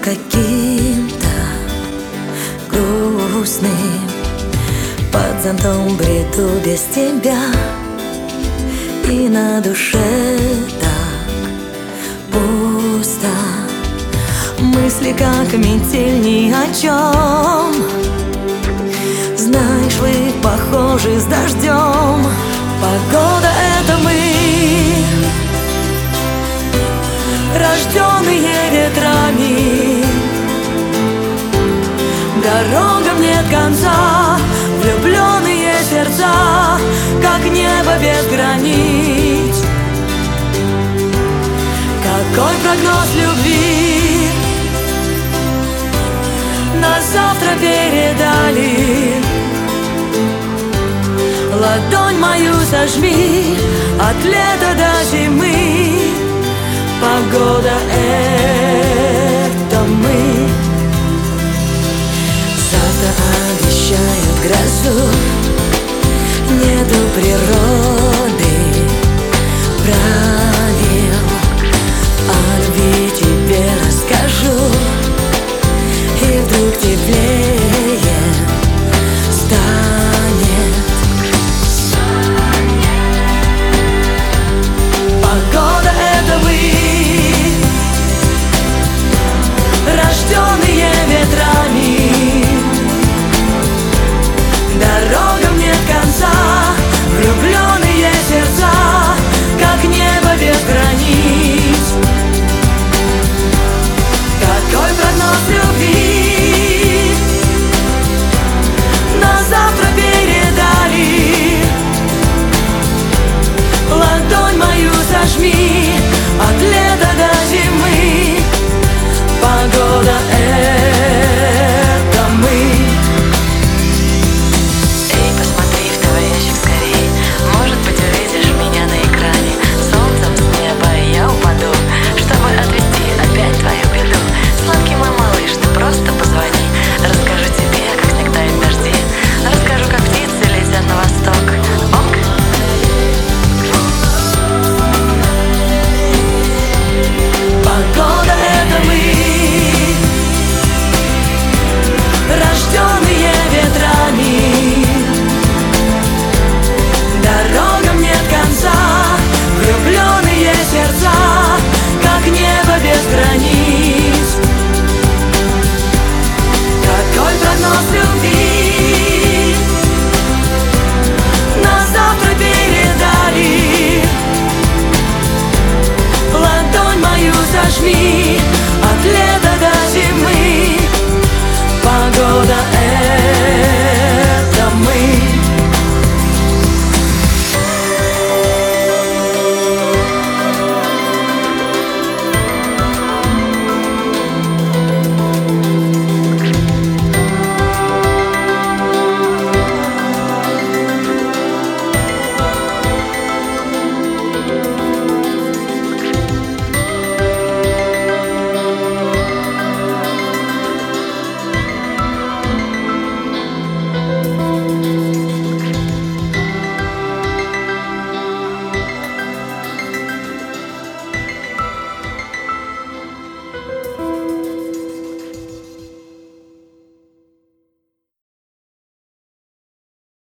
каким-то грустным. Под зонтом бреду без тебя, и на душе так пусто. Мысли как метель ни о чем. Знаешь, вы похожи с дождем. Погода — это мы, рожденные ветрами. Дорогам нет конца, влюбленные сердца, как небо без границ. Какой прогноз любви на завтра передали? Ладонь мою сожми, от лета до зимы. Погода — это мы. Завтра обещают грозу, нету природы